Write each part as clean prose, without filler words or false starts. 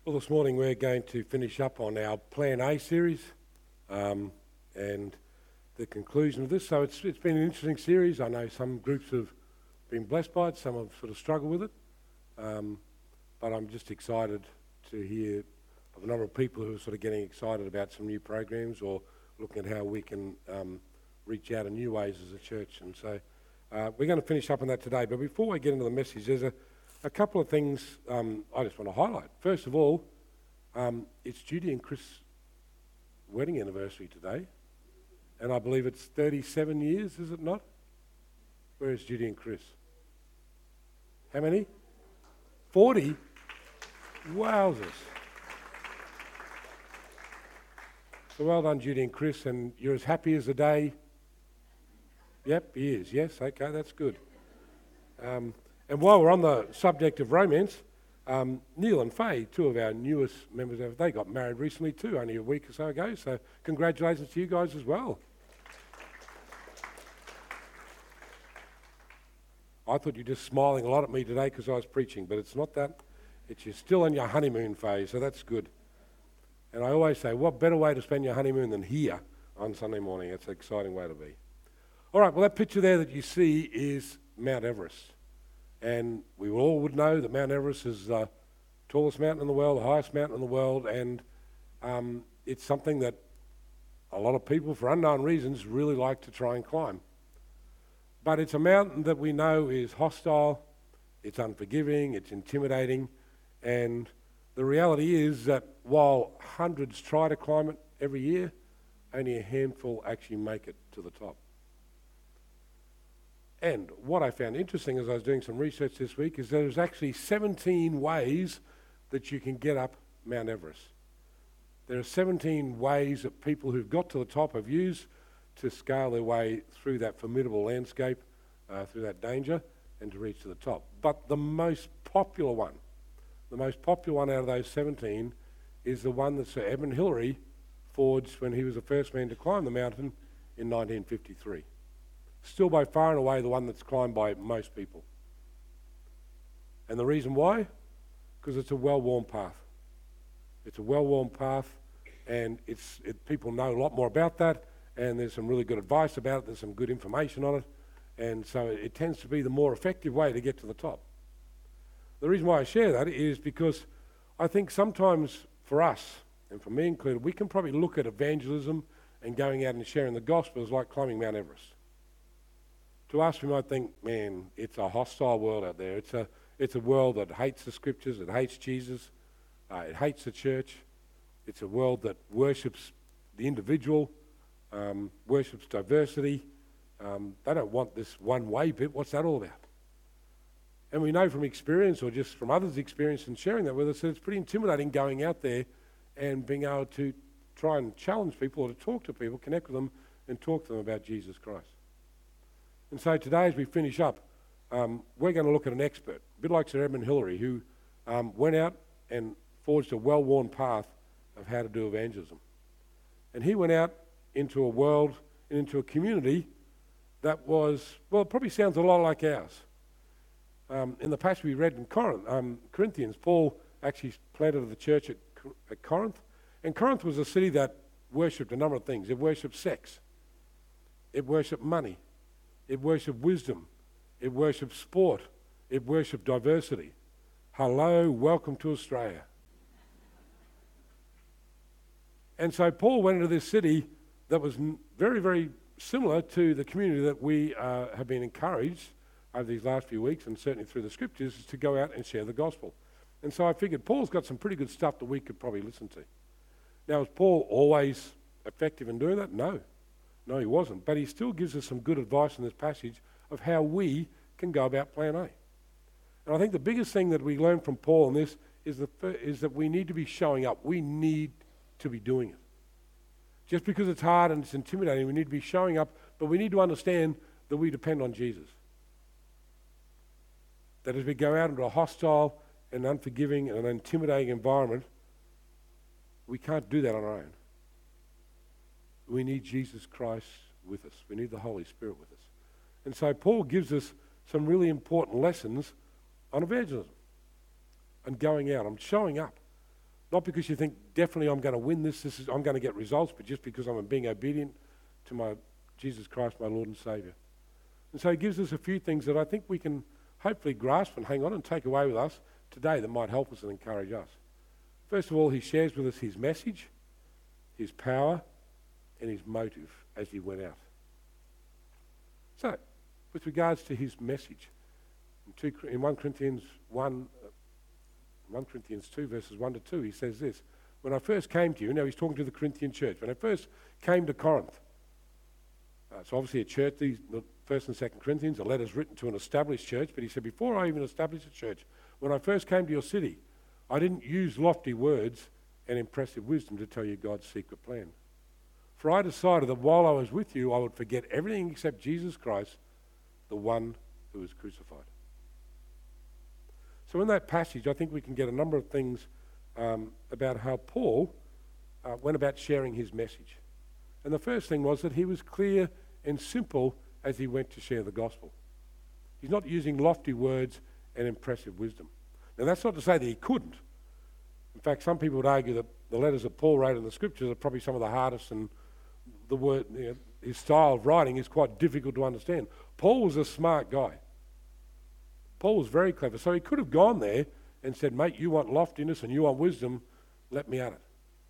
Well, this morning we're going to finish up on our Plan A series and the conclusion of this. So it's been an interesting series. I know some groups have been blessed by it, some have sort of struggled with it. But I'm just excited to hear of a number of people who are sort of getting excited about some new programs or looking at how we can reach out in new ways as a church. And so we're going to finish up on that today. But before we get into the message, there's a couple of things I just want to highlight. First of all, it's Judy and Chris' wedding anniversary today, and I believe it's 37 years, is it not? Where is Judy and Chris? How many? 40? Wowzers. So well done, Judy and Chris, and you're as happy as the day? Yep, he is. Yes, okay, that's good. And while we're on the subject of romance, Neil and Faye, two of our newest members, they got married recently too, only a week or so ago. So congratulations to you guys as well. I thought you were just smiling a lot at me today because I was preaching, but it's not that. It's you're still in your honeymoon phase, so that's good. And I always say, what better way to spend your honeymoon than here on Sunday morning? It's an exciting way to be. All right, well, that picture there that you see is Mount Everest. And we all would know that Mount Everest is the tallest mountain in the world, the highest mountain in the world, and it's something that a lot of people, for unknown reasons, really like to try and climb. But it's a mountain that we know is hostile, it's unforgiving, it's intimidating, and the reality is that while hundreds try to climb it every year, only a handful actually make it to the top. And what I found interesting as I was doing some research this week is there's actually 17 ways that you can get up Mount Everest. There are 17 ways that people who've got to the top have used to scale their way through that formidable landscape, through that danger, and to reach to the top. But the most popular one out of those 17 is the one that Sir Edmund Hillary forged when he was the first man to climb the mountain in 1953. Still by far and away the one that's climbed by most people. And the reason why? Because it's a well-worn path. It's a well-worn path, and people know a lot more about that, and there's some really good advice about it, there's some good information on it, and so it tends to be the more effective way to get to the top. The reason why I share that is because I think sometimes for us, and for me included, we can probably look at evangelism and going out and sharing the gospel as like climbing Mount Everest. To us, we might think, man, it's a hostile world out there. It's a world that hates the scriptures, it hates Jesus, it hates the church. It's a world that worships the individual, worships diversity. They don't want this one-way bit. What's that all about? And we know from experience, or just from others' experience in sharing that with us, that it's pretty intimidating going out there and being able to try and challenge people or to talk to people, connect with them, and talk to them about Jesus Christ. And so today, as we finish up, we're going to look at an expert, a bit like Sir Edmund Hillary, who went out and forged a well-worn path of how to do evangelism. And he went out into a world and into a community that was, well, it probably sounds a lot like ours. In the passage we read in Corinthians, Paul actually planted the church at Corinth. And Corinth was a city that worshipped a number of things. It worshipped sex. It worshipped money. It worshipped wisdom. It worshipped sport. It worshipped diversity. Hello, welcome to Australia. And so Paul went into this city that was very, very similar to the community that we have been encouraged over these last few weeks, and certainly through the scriptures, to go out and share the gospel. And so I figured Paul's got some pretty good stuff that we could probably listen to. Now, was Paul always effective in doing that? No, he wasn't. But he still gives us some good advice in this passage of how we can go about Plan A. And I think the biggest thing that we learn from Paul in this is that we need to be showing up. We need to be doing it. Just because it's hard and it's intimidating, we need to be showing up, but we need to understand that we depend on Jesus. That as we go out into a hostile and unforgiving and intimidating environment, we can't do that on our own. We need Jesus Christ with us. We need the Holy Spirit with us. And so Paul gives us some really important lessons on evangelism and going out. I'm showing up. Not because you think, definitely I'm going to win this, I'm going to get results, but just because I'm being obedient to my Jesus Christ, my Lord and Saviour. And so he gives us a few things that I think we can hopefully grasp and hang on and take away with us today that might help us and encourage us. First of all, he shares with us his message, his power, and his motive as he went out. So, with regards to his message, in 1 Corinthians 2, verses 1 to 2, he says this: when I first came to you, now he's talking to the Corinthian church, when I first came to Corinth, so obviously a church, the 1st and 2nd Corinthians, a letters written to an established church, but he said, before I even established a church, when I first came to your city, I didn't use lofty words and impressive wisdom to tell you God's secret plan. For I decided that while I was with you, I would forget everything except Jesus Christ, the one who was crucified. So in that passage, I think we can get a number of things about how Paul went about sharing his message. And the first thing was that he was clear and simple as he went to share the gospel. He's not using lofty words and impressive wisdom. Now that's not to say that he couldn't. In fact, some people would argue that the letters that Paul wrote in the scriptures are probably some of the hardest, and his style of writing is quite difficult to understand. Paul was a smart guy. Paul was very clever. So he could have gone there and said, mate, you want loftiness and you want wisdom, let me at it.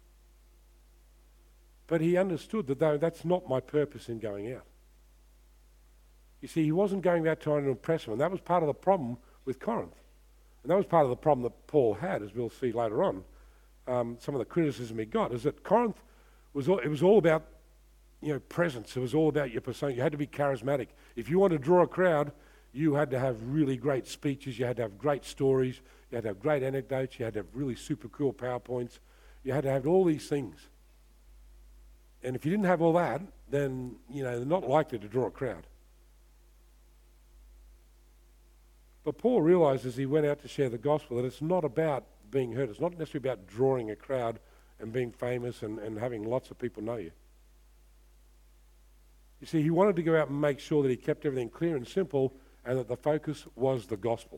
But he understood that that's not my purpose in going out. You see, he wasn't going out trying to impress them, and that was part of the problem with Corinth. And that was part of the problem that Paul had, as we'll see later on. Some of the criticism he got is that Corinth was all about, presence. It was all about your persona. You had to be charismatic. If you wanted to draw a crowd, you had to have really great speeches. You had to have great stories. You had to have great anecdotes. You had to have really super cool PowerPoints. You had to have all these things. And if you didn't have all that, then, they're not likely to draw a crowd. But Paul realized as he went out to share the gospel that it's not about being heard. It's not necessarily about drawing a crowd and being famous and having lots of people know you. You see, he wanted to go out and make sure that he kept everything clear and simple and that the focus was the gospel.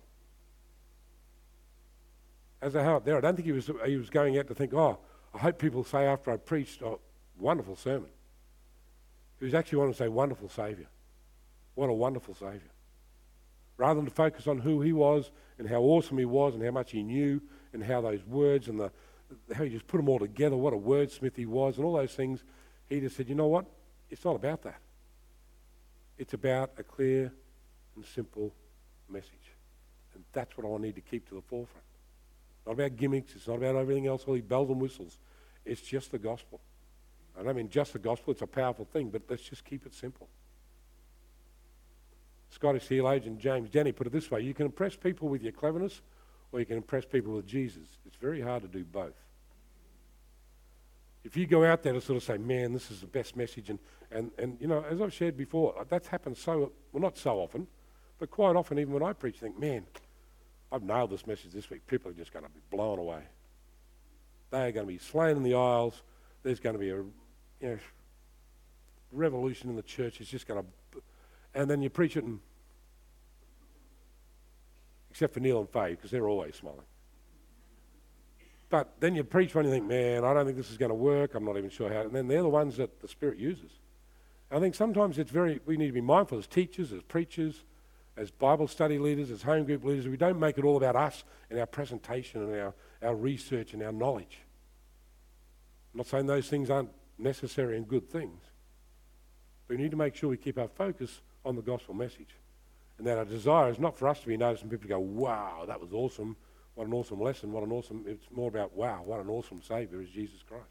As I have there, I don't think he was going out to think, I hope people say after I preached, wonderful sermon. He was actually wanting to say, wonderful Saviour. What a wonderful Saviour. Rather than to focus on who he was and how awesome he was and how much he knew and how those words and how he just put them all together, what a wordsmith he was and all those things, he just said, you know what? It's not about that. It's about a clear and simple message. And that's what I need to keep to the forefront. Not about gimmicks. It's not about everything else, all these bells and whistles. It's just the gospel. I don't mean just the gospel. It's a powerful thing, but let's just keep it simple. Scottish theologian James Denney put it this way: you can impress people with your cleverness or you can impress people with Jesus. It's very hard to do both. If you go out there to sort of say, man, this is the best message, and as I've shared before, that's happened not so often, but quite often even when I preach, I think, man, I've nailed this message this week. People are just going to be blown away. They are going to be slain in the aisles. There's going to be a revolution in the church. It's just going to... And then you preach it, except for Neil and Faye, because they're always smiling. But then you preach one and you think, man, I don't think this is going to work. I'm not even sure how. And then they're the ones that the Spirit uses. I think sometimes we need to be mindful as teachers, as preachers, as Bible study leaders, as home group leaders. We don't make it all about us and our presentation and our research and our knowledge. I'm not saying those things aren't necessary and good things. But we need to make sure we keep our focus on the gospel message. And that our desire is not for us to be noticed and people go, wow, that was awesome. What an awesome lesson. It's more about, wow, what an awesome Saviour is Jesus Christ.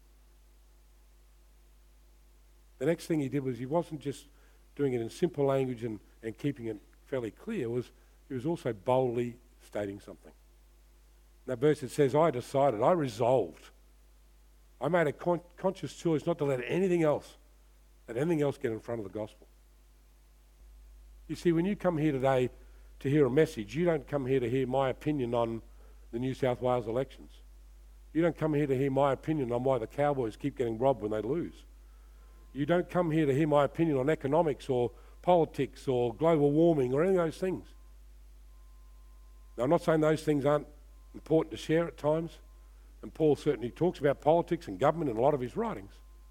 The next thing he did was he wasn't just doing it in simple language and keeping it fairly clear. He was also boldly stating something. In that verse it says, I decided, I resolved. I made a conscious choice not to let anything else get in front of the gospel. You see, when you come here today to hear a message, you don't come here to hear my opinion on the New South Wales elections. You don't come here to hear my opinion on why the Cowboys keep getting robbed when they lose. You don't come here to hear my opinion on economics or politics or global warming or any of those things. Now, I'm not saying those things aren't important to share at times. And Paul certainly talks about politics and government in a lot of his writings.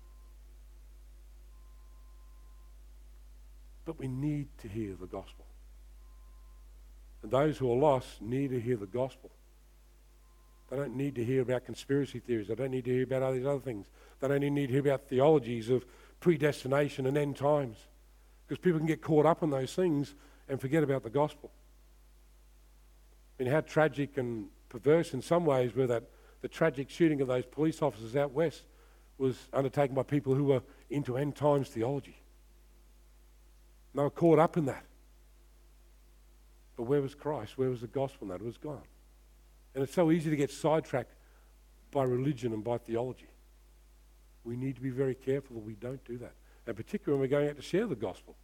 But we need to hear the gospel. And those who are lost need to hear the gospel. They don't need to hear about conspiracy theories. They don't need to hear about all these other things. They don't even need to hear about theologies of predestination and end times. Because people can get caught up in those things and forget about the gospel. I mean, how tragic and perverse in some ways were that the tragic shooting of those police officers out west was undertaken by people who were into end times theology. And they were caught up in that. But where was Christ? Where was the gospel in that? It was gone. And it's so easy to get sidetracked by religion and by theology. We need to be very careful that we don't do that. And particularly when we're going out to share the gospel.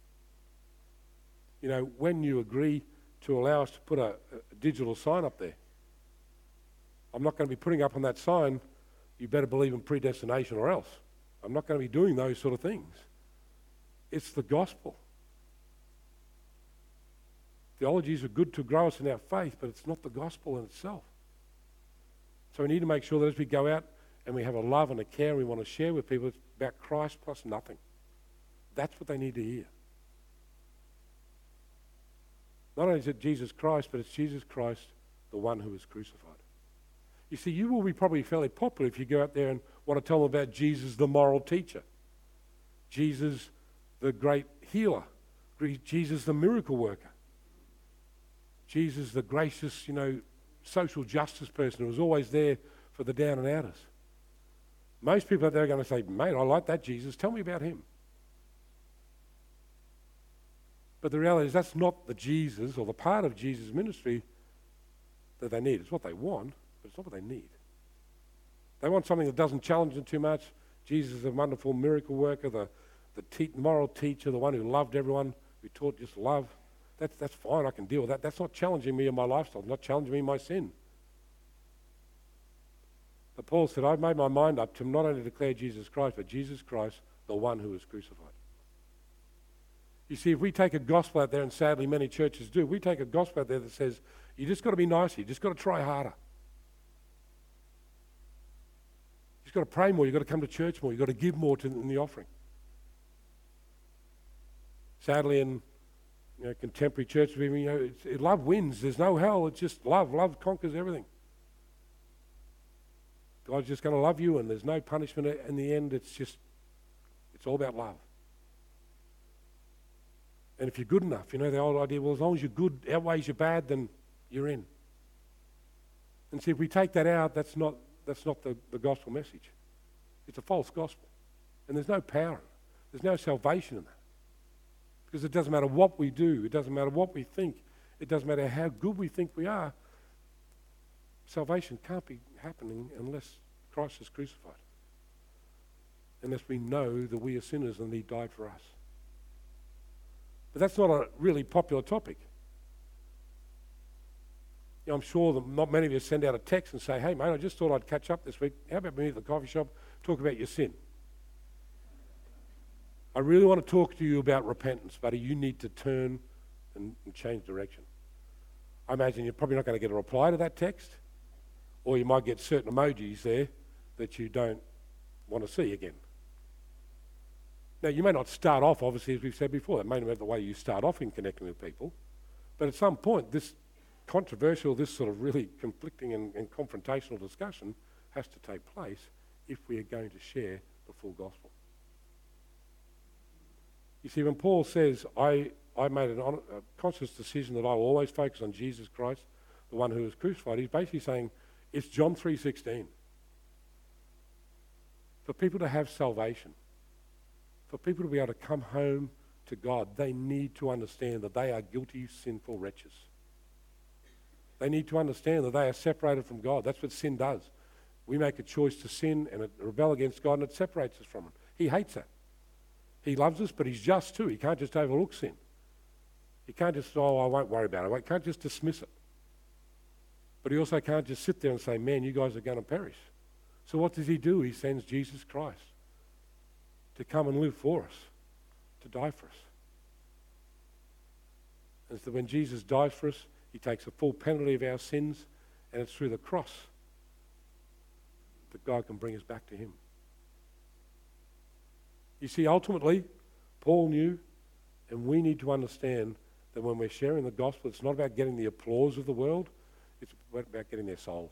You know, when you agree to allow us to put a digital sign up there, I'm not going to be putting up on that sign, you better believe in predestination or else. I'm not going to be doing those sort of things. It's the gospel. Theologies are good to grow us in our faith, but it's not the gospel in itself. So we need to make sure that as we go out and we have a love and a care we want to share with people, it's about Christ plus nothing. That's what they need to hear. Not only is it Jesus Christ, but it's Jesus Christ, the one who was crucified. You see, you will be probably fairly popular if you go out there and want to tell them about Jesus, the moral teacher, Jesus, the great healer, Jesus, the miracle worker, Jesus, the gracious, social justice person who was always there for the down and outers. Most people out there are going to say, mate, I like that Jesus. Tell me about him. But the reality is that's not the Jesus or the part of Jesus' ministry that they need. It's what they want, but it's not what they need. They want something that doesn't challenge them too much. Jesus is a wonderful miracle worker, the moral teacher, the one who loved everyone, who taught just love. That's fine, I can deal with that. That's not challenging me in my lifestyle. It's not challenging me in my sin. But Paul said, I've made my mind up to not only declare Jesus Christ, but Jesus Christ, the one who was crucified. You see, if we take a gospel out there, and sadly many churches do, we take a gospel out there that says, you just got to be nicer, you just got to try harder. You've got to pray more, you've got to come to church more, you've got to give more in the offering. Sadly, in contemporary churches, love wins. There's no hell. It's just love. Love conquers everything. God's just going to love you, and there's no punishment in the end. It's all about love. And if you're good enough, the old idea, well, as long as you're good outweighs your bad, then you're in. And see, if we take that out, that's not the gospel message. It's a false gospel. And there's no power in it. There's no salvation in that. Because it doesn't matter what we do, it doesn't matter what we think, it doesn't matter how good we think we are, salvation can't be happening unless Christ is crucified. Unless we know that we are sinners and He died for us. But that's not a really popular topic. I'm sure that not many of you send out a text and say, hey mate, I just thought I'd catch up this week. How about me at the coffee shop, talk about your sin? I really want to talk to you about repentance, buddy. You need to turn and change direction. I imagine you're probably not going to get a reply to that text, or you might get certain emojis there that you don't want to see again. Now, you may not start off, obviously, as we've said before. That may not be the way you start off in connecting with people. But at some point, this controversial, this sort of really conflicting and confrontational discussion has to take place if we are going to share the full gospel. You see, when Paul says, I made a conscious decision that I will always focus on Jesus Christ, the one who was crucified, he's basically saying it's John 3:16. For people to have salvation, for people to be able to come home to God, they need to understand that they are guilty, sinful wretches. They need to understand that they are separated from God. That's what sin does. We make a choice to sin and rebel against God, and it separates us from Him. He hates that. He loves us, but He's just too. He can't just overlook sin. He can't just, I won't worry about it. He can't just dismiss it. But He also can't just sit there and say, man, you guys are going to perish. So what does He do? He sends Jesus Christ to come and live for us, to die for us. And so when Jesus dies for us, He takes the full penalty of our sins, and it's through the cross that God can bring us back to him. You see, ultimately, Paul knew, and we need to understand that when we're sharing the gospel, it's not about getting the applause of the world, it's about getting their souls.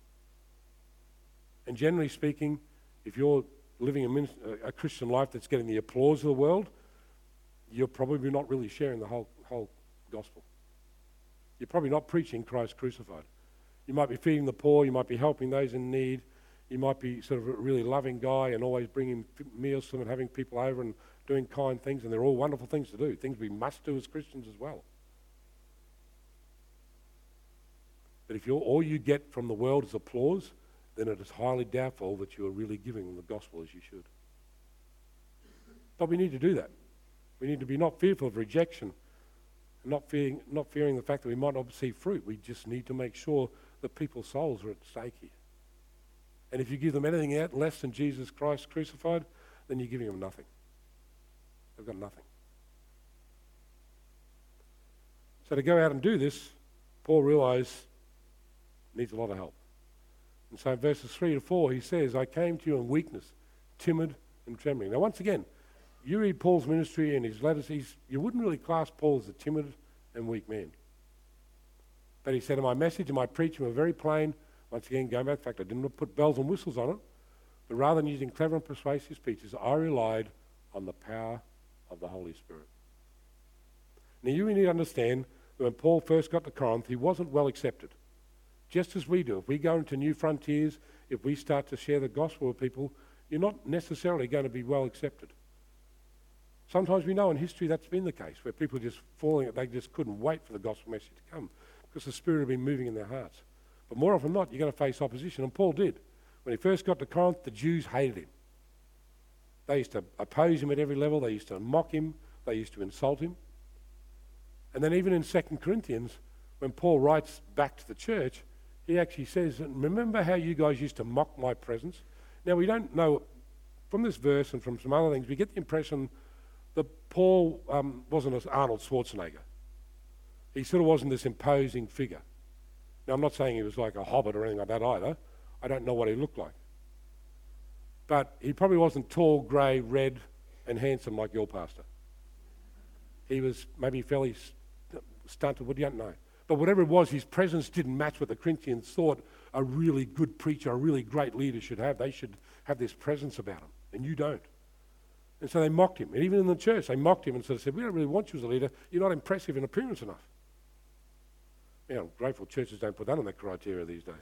And generally speaking, if you're living a Christian life that's getting the applause of the world, you're probably not really sharing the whole gospel. You're probably not preaching Christ crucified. You might be feeding the poor, you might be helping those in need, you might be sort of a really loving guy and always bringing meals to them and having people over and doing kind things, and they're all wonderful things to do, things we must do as Christians as well. But if all you get from the world is applause, then it is highly doubtful that you are really giving them the gospel as you should. But we need to do that. We need to be not fearful of rejection, and not fearing the fact that we might not see fruit. We just need to make sure that people's souls are at stake here. And if you give them anything out less than Jesus Christ crucified, then you're giving them nothing. They've got nothing. So to go out and do this, Paul realised needs a lot of help. And so in verses 3 to 4, he says, I came to you in weakness, timid and trembling. Now once again, you read Paul's ministry and his letters, you wouldn't really class Paul as a timid and weak man. But he said, my message and my preaching were very plain. Once again, going back to the fact I didn't put bells and whistles on it, but rather than using clever and persuasive speeches, I relied on the power of the Holy Spirit. Now you need to understand that when Paul first got to Corinth, he wasn't well accepted. Just as we do. If we go into new frontiers, if we start to share the gospel with people, you're not necessarily going to be well accepted. Sometimes we know in history that's been the case, where people just they just couldn't wait for the gospel message to come because the Spirit had been moving in their hearts. But more often than not, you're going to face opposition, and Paul did. When he first got to Corinth, the Jews hated him. They used to oppose him at every level. They used to mock him. They used to insult him. And then even in 2 Corinthians, when Paul writes back to the church, he actually says, remember how you guys used to mock my presence? Now, we don't know, from this verse and from some other things, we get the impression that Paul wasn't as Arnold Schwarzenegger. He sort of wasn't this imposing figure. Now, I'm not saying he was like a hobbit or anything like that either. I don't know what he looked like. But he probably wasn't tall, grey, red, and handsome like your pastor. He was maybe fairly stunted, we don't know. But whatever it was, his presence didn't match what the Corinthians thought a really good preacher, a really great leader should have. They should have this presence about them, and you don't. And so they mocked him. And even in the church, they mocked him and sort of said, we don't really want you as a leader. You're not impressive in appearance enough. You know, I'm grateful churches don't put that on their criteria these days.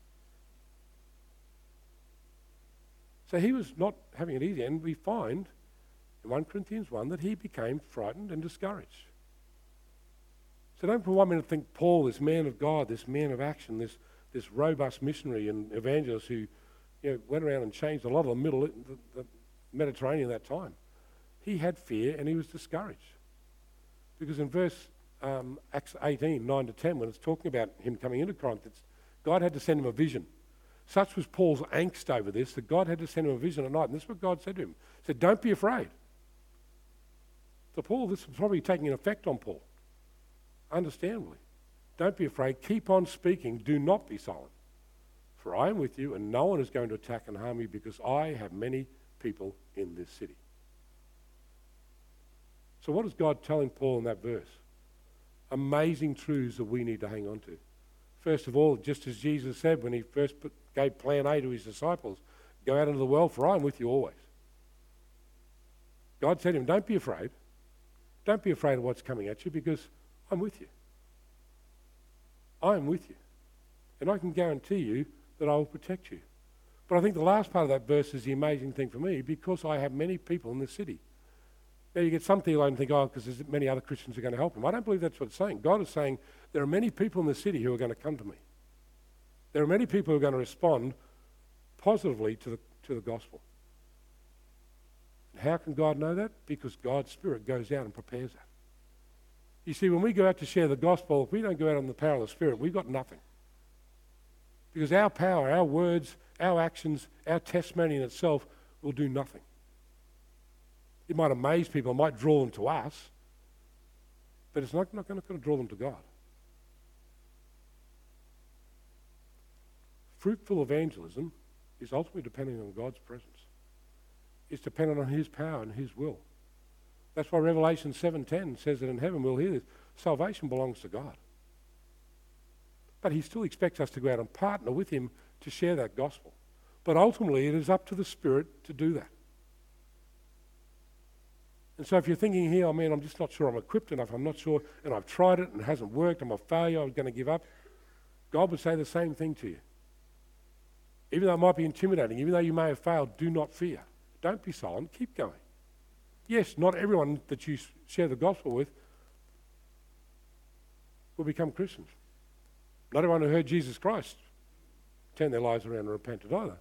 So he was not having it easy. And we find in 1 Corinthians 1 that he became frightened and discouraged. So don't for 1 minute think Paul, this man of God, this man of action, this robust missionary and evangelist who went around and changed a lot of the Mediterranean at that time. He had fear and he was discouraged. Because in verse Acts 18, 9 to 10, when it's talking about him coming into Corinth, God had to send him a vision. Such was Paul's angst over this, that God had to send him a vision at night. And this is what God said to him. He said, don't be afraid. So Paul, this was probably taking an effect on Paul. Understandably. Don't be afraid. Keep on speaking. Do not be silent. For I am with you, and no one is going to attack and harm you, because I have many people in this city. So what is God telling Paul in that verse? Amazing truths that we need to hang on to. First of all, just as Jesus said when he first gave plan A to his disciples, go out into the world, for I am with you always. God said to him, don't be afraid. Don't be afraid of what's coming at you, because I'm with you. I am with you. And I can guarantee you that I will protect you. But I think the last part of that verse is the amazing thing for me, because I have many people in the city. Now you get some theologians think, because there's many other Christians who are going to help him. I don't believe that's what it's saying. God is saying there are many people in the city who are going to come to me. There are many people who are going to respond positively to the gospel. And how can God know that? Because God's Spirit goes out and prepares that. You see, when we go out to share the gospel, if we don't go out in the power of the Spirit, we've got nothing. Because our power, our words, our actions, our testimony in itself will do nothing. It might amaze people, it might draw them to us, but it's not going to draw them to God. Fruitful evangelism is ultimately depending on God's presence. It's dependent on his power and his will. That's why Revelation 7:10 says that in heaven we'll hear this. Salvation belongs to God. But he still expects us to go out and partner with him to share that gospel. But ultimately it is up to the Spirit to do that. And so if you're thinking here, oh man, I'm just not sure I'm equipped enough, I'm not sure, and I've tried it and it hasn't worked, I'm a failure, I'm going to give up, God would say the same thing to you. Even though it might be intimidating, even though you may have failed, do not fear. Don't be silent, keep going. Yes, not everyone that you share the gospel with will become Christians. Not everyone who heard Jesus Christ turned their lives around and repented either.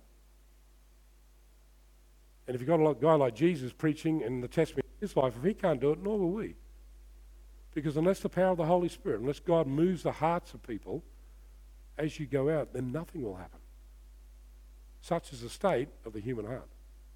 And if you've got a guy like Jesus preaching and the testimony of his life, if he can't do it, nor will we. Because unless the power of the Holy Spirit, unless God moves the hearts of people as you go out, then nothing will happen. Such is the state of the human heart.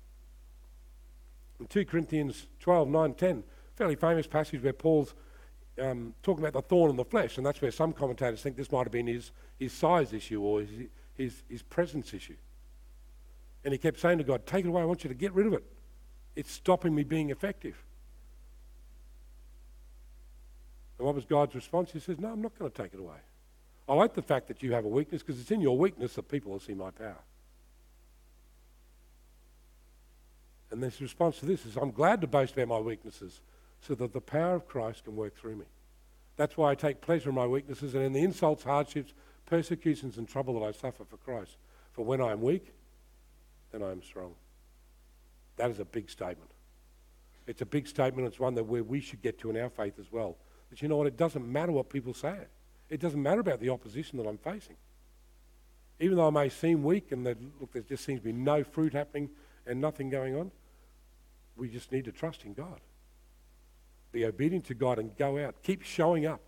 In 2 Corinthians 12:9-10, fairly famous passage where Paul's talking about the thorn in the flesh, and that's where some commentators think this might have been his size issue or his presence issue. And he kept saying to God, take it away, I want you to get rid of it. It's stopping me being effective. And what was God's response? He says, no, I'm not going to take it away. I like the fact that you have a weakness because it's in your weakness that people will see my power. And his response to this is, I'm glad to boast about my weaknesses so that the power of Christ can work through me. That's why I take pleasure in my weaknesses and in the insults, hardships, persecutions and trouble that I suffer for Christ. For when I am weak, then I am strong. That is a big statement. It's a big statement. It's one that where we should get to in our faith as well. But you know what? It doesn't matter what people say. It doesn't matter about the opposition that I'm facing. Even though I may seem weak and that, look, there just seems to be no fruit happening and nothing going on, we just need to trust in God. Be obedient to God and go out. Keep showing up.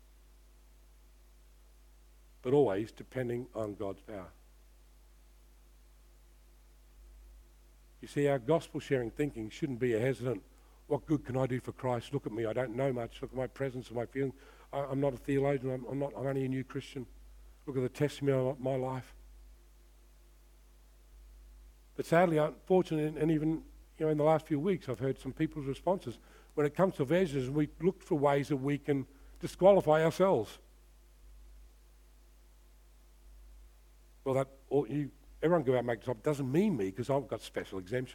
But always depending on God's power. You see, our gospel-sharing thinking shouldn't be a hesitant, what good can I do for Christ? Look at me, I don't know much. Look at my presence and my feeling. I'm not a theologian, I'm only a new Christian. Look at the testimony of my life. But sadly, unfortunately, and even in the last few weeks, I've heard some people's responses. When it comes to evangelism, we look for ways that we can disqualify ourselves. Well, everyone go out and make disciples. Doesn't mean me because I've got special exemption.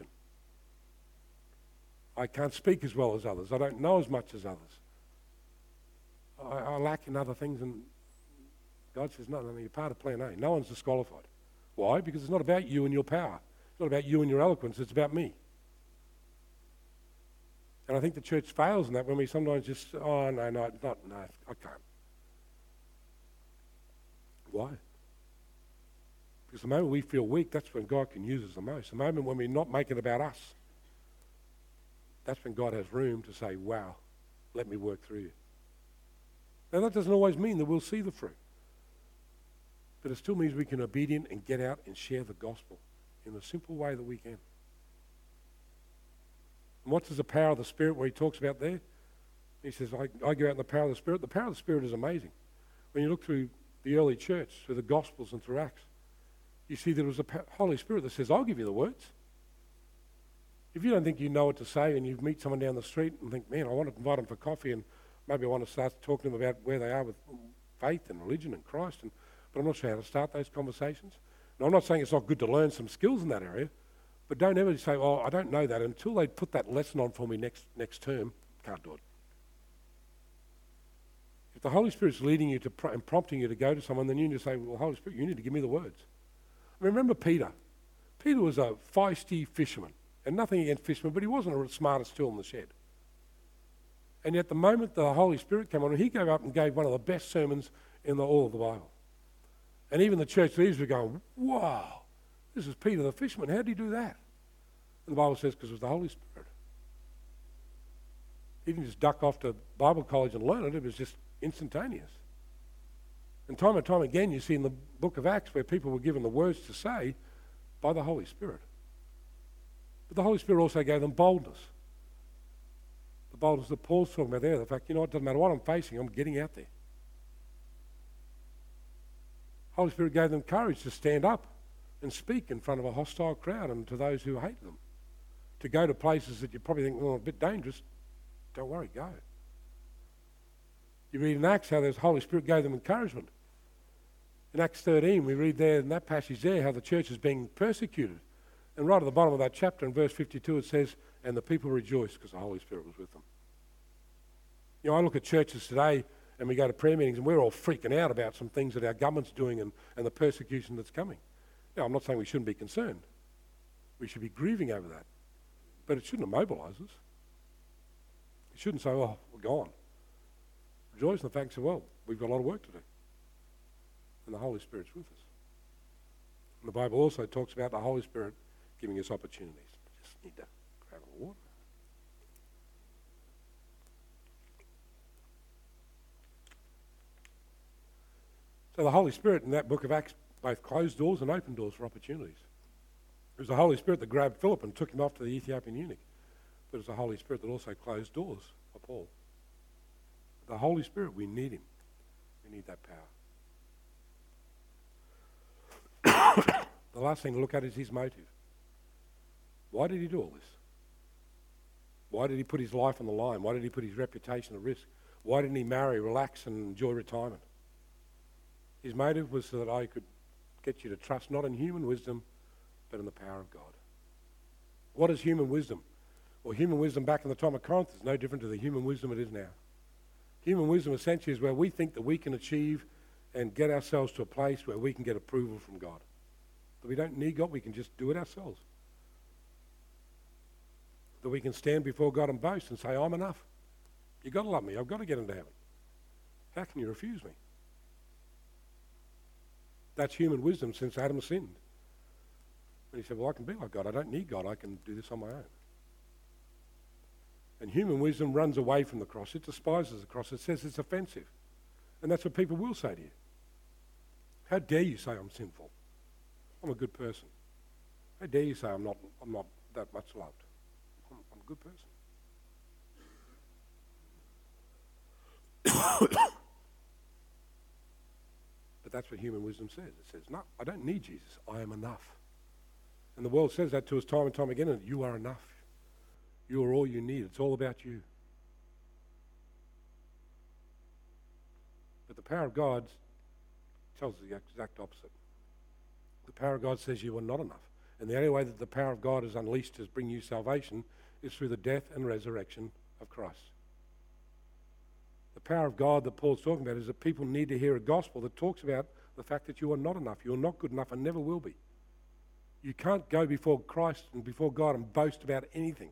I can't speak as well as others. I don't know as much as others. I lack in other things, and God says, no, you're part of plan A. No one's disqualified. Why? Because it's not about you and your power. It's not about you and your eloquence. It's about me. And I think the church fails in that when we sometimes just, I can't. Why? Because the moment we feel weak, that's when God can use us the most. The moment when we're not making it about us, that's when God has room to say, wow, let me work through you. Now that doesn't always mean that we'll see the fruit. But it still means we can be obedient and get out and share the gospel in the simple way that we can. And what is the power of the Spirit where he talks about there? He says, I go out in the power of the Spirit. The power of the Spirit is amazing. When you look through the early church, through the Gospels and through Acts, you see there was a Holy Spirit that says, I'll give you the words. If you don't think you know what to say and you meet someone down the street and think, man, I want to invite them for coffee and maybe I want to start talking to them about where they are with faith and religion and Christ, but I'm not sure how to start those conversations. Now, I'm not saying it's not good to learn some skills in that area, but don't ever say, oh, I don't know that. Until they put that lesson on for me next term, can't do it. If the Holy Spirit's leading you to and prompting you to go to someone, then you need to say, well, Holy Spirit, you need to give me the words. Remember Peter. Peter was a feisty fisherman. And nothing against fishermen, but he wasn't the smartest tool in the shed. And yet the moment the Holy Spirit came on, he came up and gave one of the best sermons in all of the Bible. And even the church leaders were going, wow, this is Peter the fisherman. How did he do that? And the Bible says because it was the Holy Spirit. He didn't just duck off to Bible college and learn it. It was just instantaneous. And time again, you see in the book of Acts where people were given the words to say by the Holy Spirit. But the Holy Spirit also gave them boldness. The boldness that Paul's talking about there. The fact, it doesn't matter what I'm facing, I'm getting out there. Holy Spirit gave them courage to stand up and speak in front of a hostile crowd and to those who hate them. To go to places that you probably think, well, a bit dangerous, don't worry, go. You read in Acts how the Holy Spirit gave them encouragement. In Acts 13, we read there in that passage there how the church is being persecuted. And right at the bottom of that chapter in verse 52 it says, and the people rejoiced because the Holy Spirit was with them. You know, I look at churches today and we go to prayer meetings and we're all freaking out about some things that our government's doing and the persecution that's coming. Now, I'm not saying we shouldn't be concerned. We should be grieving over that. But it shouldn't immobilise us. It shouldn't say, oh, we're gone. Rejoice in the fact that, well, we've got a lot of work to do. And the Holy Spirit's with us. And the Bible also talks about the Holy Spirit giving us opportunities. We just need to grab a water. So the Holy Spirit in that book of Acts both closed doors and opened doors for opportunities. It was the Holy Spirit that grabbed Philip and took him off to the Ethiopian eunuch. But it was the Holy Spirit that also closed doors for Paul. The Holy Spirit, we need him. We need that power. The last thing to look at is his motive. Why did he do all this? Why did he put his life on the line? Why did he put his reputation at risk? Why didn't he marry, relax, and enjoy retirement? His motive was so that I could get you to trust not in human wisdom, but in the power of God. What is human wisdom? Well, human wisdom back in the time of Corinth is no different to the human wisdom it is now. Human wisdom essentially is where we think that we can achieve and get ourselves to a place where we can get approval from God. That we don't need God, we can just do it ourselves. That we can stand before God and boast and say, I'm enough. You've got to love me. I've got to get into heaven. How can you refuse me? That's human wisdom since Adam sinned. And he said, well, I can be like God. I don't need God. I can do this on my own. And human wisdom runs away from the cross. It despises the cross. It says it's offensive. And that's what people will say to you. How dare you say I'm sinful? I'm a good person. How dare you say I'm not that much loved? I'm a good person. But that's what human wisdom says. It says, no, I don't need Jesus. I am enough. And the world says that to us time and time again, and you are enough. You are all you need. It's all about you. But the power of God tells us the exact opposite. The power of God says you are not enough. And the only way that the power of God is unleashed to bring you salvation is through the death and resurrection of Christ. The power of God that Paul's talking about is that people need to hear a gospel that talks about the fact that you are not enough. You are not good enough and never will be. You can't go before Christ and before God and boast about anything.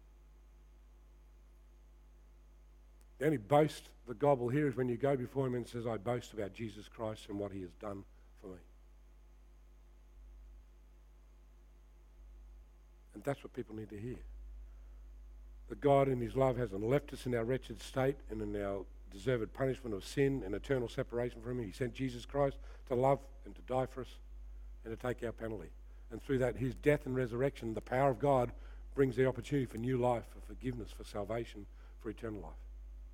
The only boast that God will hear is when you go before him and says, I boast about Jesus Christ and what he has done for me. And that's what people need to hear. That God in his love hasn't left us in our wretched state and in our deserved punishment of sin and eternal separation from him. He sent Jesus Christ to love and to die for us and to take our penalty. And through that, his death and resurrection, the power of God brings the opportunity for new life, for forgiveness, for salvation, for eternal life.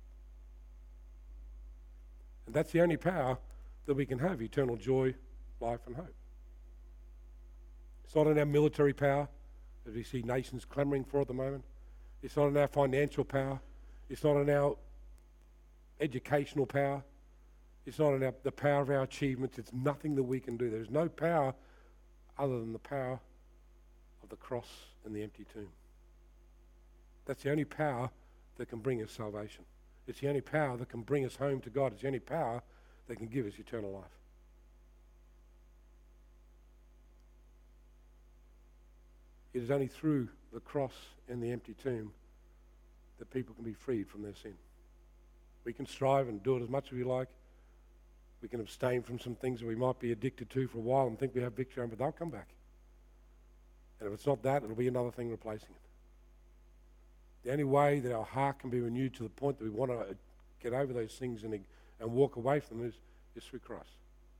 And that's the only power that we can have, eternal joy, life and hope. It's not in our military power, as we see nations clamouring for at the moment. It's not in our financial power. It's not in our educational power. It's not in the power of our achievements. It's nothing that we can do. There's no power other than the power of the cross and the empty tomb. That's the only power that can bring us salvation. It's the only power that can bring us home to God. It's the only power that can give us eternal life. It is only through the cross and the empty tomb that people can be freed from their sin. We can strive and do it as much as we like. We can abstain from some things that we might be addicted to for a while and think we have victory over, but they'll come back. And if it's not that, it'll be another thing replacing it. The only way that our heart can be renewed to the point that we want to get over those things and walk away from them is through Christ.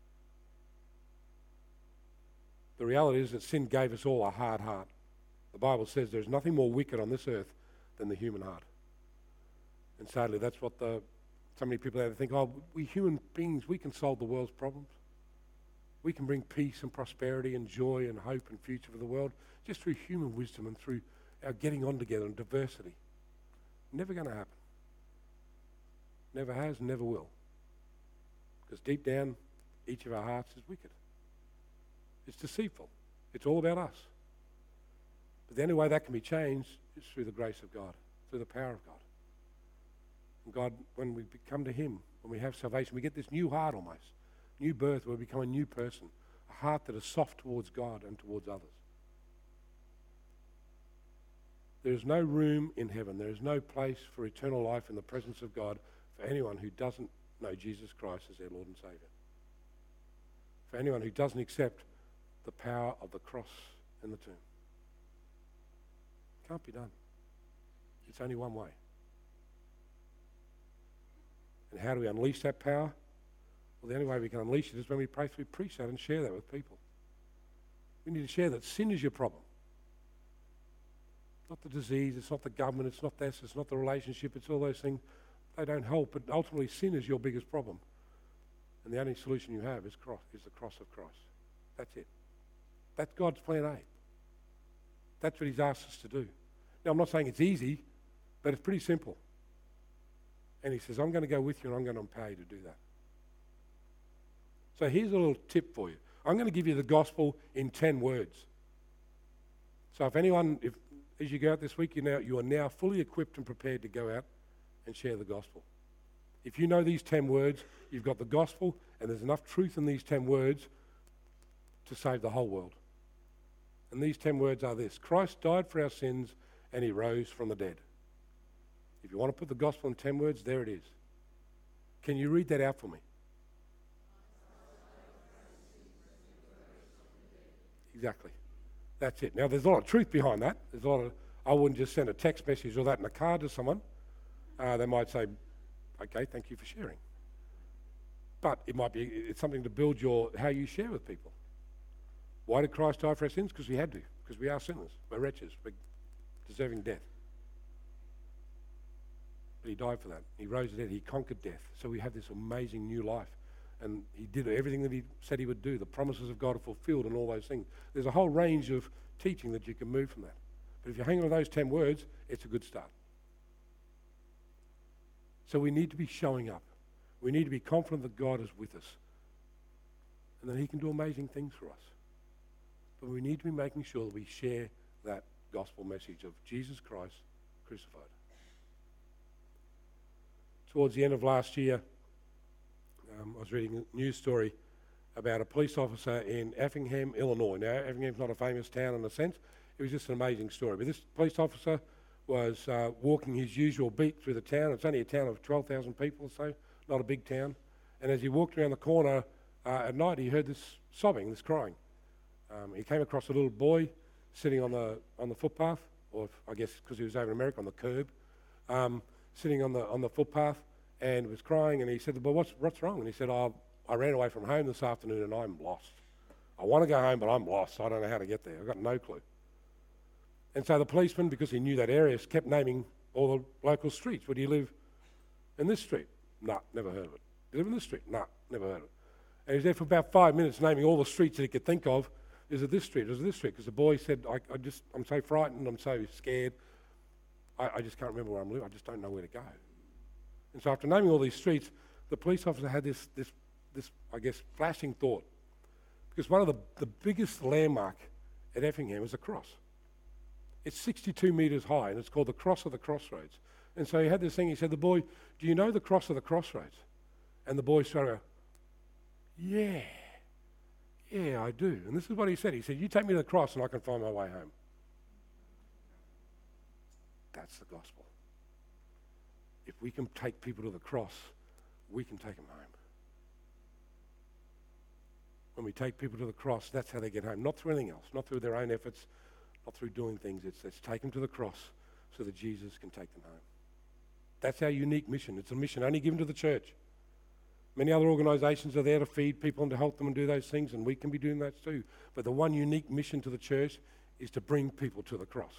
The reality is that sin gave us all a hard heart. The Bible says there's nothing more wicked on this earth than the human heart. And sadly, that's what so many people out there think, oh, we human beings, we can solve the world's problems. We can bring peace and prosperity and joy and hope and future for the world just through human wisdom and through our getting on together and diversity. Never going to happen. Never has, never will. Because deep down, each of our hearts is wicked. It's deceitful. It's all about us. But the only way that can be changed is through the grace of God, through the power of God. And God, when we come to Him, when we have salvation, we get this new heart almost, new birth, where we become a new person, a heart that is soft towards God and towards others. There is no room in heaven. There is no place for eternal life in the presence of God for anyone who doesn't know Jesus Christ as their Lord and Saviour. For anyone who doesn't accept the power of the cross and the tomb. It can't be done. It's only one way. And how do we unleash that power? Well, the only way we can unleash it is when we pray through preach that and share that with people. We need to share that sin is your problem. Not the disease, it's not the government, it's not this, it's not the relationship, it's all those things. They don't help, but ultimately sin is your biggest problem. And the only solution you have is the cross of Christ. That's it. That's God's plan A. That's what He's asked us to do. Now, I'm not saying it's easy, but it's pretty simple. And He says, I'm going to go with you and I'm going to empower you to do that. So here's a little tip for you. I'm going to give you the gospel in 10 words. So if as you go out this week, you are now fully equipped and prepared to go out and share the gospel. If you know these 10 words, you've got the gospel, and there's enough truth in these 10 words to save the whole world. And these 10 words are this: Christ died for our sins and He rose from the dead. If you want to put the gospel in 10 words, there it is. Can you read that out for me? Exactly. That's it. Now, there's a lot of truth behind that. I wouldn't just send a text message or that in a card to someone. They might say, okay, thank you for sharing. But it's something to build how you share with people. Why did Christ die for our sins? Because He had to. Because we are sinners. We're wretches. We're deserving death. But He died for that. He rose from the dead. He conquered death. So we have this amazing new life. And He did everything that He said He would do. The promises of God are fulfilled and all those things. There's a whole range of teaching that you can move from that. But if you hang on to those 10 words, it's a good start. So we need to be showing up. We need to be confident that God is with us and that He can do amazing things for us. But we need to be making sure that we share that gospel message of Jesus Christ crucified. Towards the end of last year, I was reading a news story about a police officer in Effingham, Illinois. Now, Effingham's not a famous town in a sense. It was just an amazing story. But this police officer was walking his usual beat through the town. It's only a town of 12,000 people or so, not a big town. And as he walked around the corner at night, he heard this sobbing, this crying. He came across a little boy sitting on the footpath, or I guess because he was over in America, on the curb, sitting on the footpath, and was crying. And he said, "Well, what's wrong?" And he said, I ran away from home this afternoon and I'm lost. I want to go home, but I'm lost. I don't know how to get there. I've got no clue." And so the policeman, because he knew that area, kept naming all the local streets. "Where do you live?" "In this street." "Nah, never heard of it." "Do you live in this street?" "Nah, never heard of it." And he was there for about 5 minutes naming all the streets that he could think of. "Is it this street? Is it this street?" Because the boy said, I'm so frightened, I'm so scared. I just can't remember where I'm living. I just don't know where to go. And so after naming all these streets, the police officer had this I guess, flashing thought. Because one of the biggest landmark at Effingham is a cross. It's 62 metres high, and it's called the Cross of the Crossroads. And so he had this thing, he said, "The boy, do you know the Cross of the Crossroads?" And the boy started, yeah, I do. And this is what he said. He said, "You take me to the cross and I can find my way home." That's the gospel. If we can take people to the cross, we can take them home. When we take people to the cross, that's how they get home. Not through anything else, not through their own efforts, not through doing things. It's take them to the cross so that Jesus can take them home. That's our unique mission. It's a mission only given to the church. Many other organisations are there to feed people and to help them and do those things, and we can be doing that too. But the one unique mission to the church is to bring people to the cross.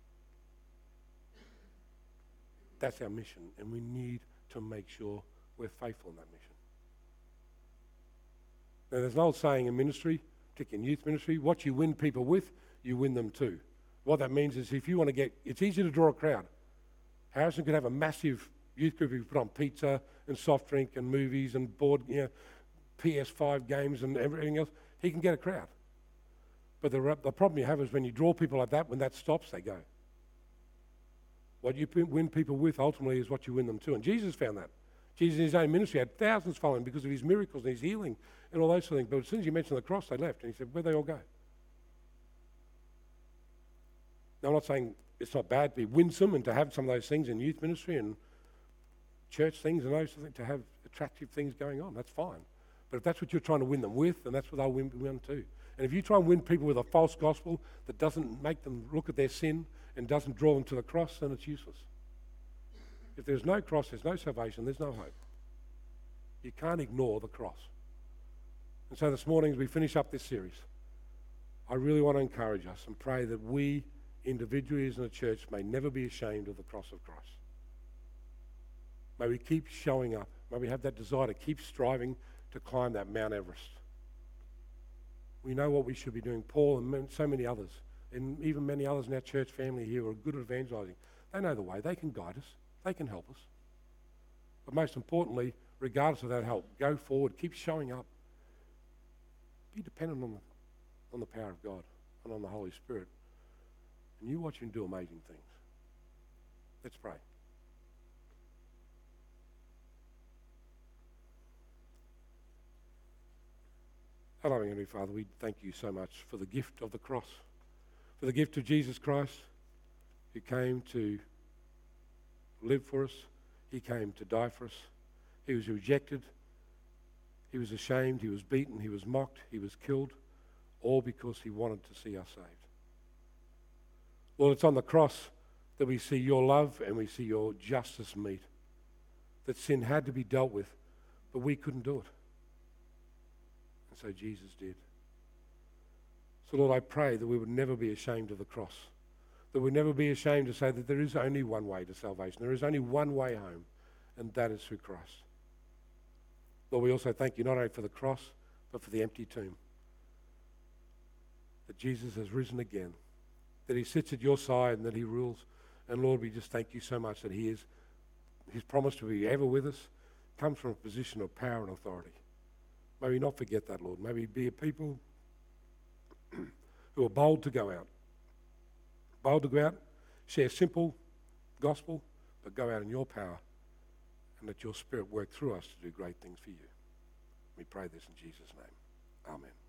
That's our mission, and we need to make sure we're faithful in that mission. Now, there's an old saying in ministry, particularly in youth ministry, what you win people with, you win them too. What that means is if you want to get, it's easy to draw a crowd. Harrison could have a massive youth group who put on pizza and soft drink and movies and board, PS5 games and everything else. He can get a crowd. But the problem you have is when you draw people like that, when that stops, they go. What you win people with ultimately is what you win them to. And Jesus found that. Jesus in his own ministry had thousands following because of his miracles and his healing and all those sort of things. But as soon as you mentioned the cross, they left. And he said, where'd they all go? Now, I'm not saying it's not bad to be winsome and to have some of those things in youth ministry and church things and those sort of things, to have attractive things going on. That's fine. But if that's what you're trying to win them with, then that's what they'll win too. And if you try and win people with a false gospel that doesn't make them look at their sin and doesn't draw them to the cross, then it's useless. If there's no cross, there's no salvation, there's no hope. You can't ignore the cross. And so this morning, as we finish up this series, I really want to encourage us and pray that we individually as in a church may never be ashamed of the cross of Christ. May we keep showing up. May we have that desire to keep striving to climb that Mount Everest. We know what we should be doing. Paul and so many others, and even many others in our church family here who are good at evangelizing. They know the way. They can guide us. They can help us. But most importantly, regardless of that help, go forward. Keep showing up. Be dependent on the power of God and on the Holy Spirit. And you watch him do amazing things. Let's pray. Our loving Heavenly Father, we thank you so much for the gift of the cross, for the gift of Jesus Christ, who came to live for us. He came to die for us. He was rejected. He was ashamed. He was beaten. He was mocked. He was killed, all because he wanted to see us saved. Lord, it's on the cross that we see your love and we see your justice meet, that sin had to be dealt with, but we couldn't do it. And so Jesus did. So Lord, I pray that we would never be ashamed of the cross, that we'd never be ashamed to say that there is only one way to salvation. There is only one way home, and that is through Christ. Lord, we also thank you not only for the cross, but for the empty tomb, that Jesus has risen again, that he sits at your side and that he rules. And Lord, we just thank you so much that his promise to be ever with us comes from a position of power and authority. May we not forget that, Lord. May we be a people who are bold to go out. Bold to go out, share simple gospel, but go out in your power and let your Spirit work through us to do great things for you. We pray this in Jesus' name. Amen.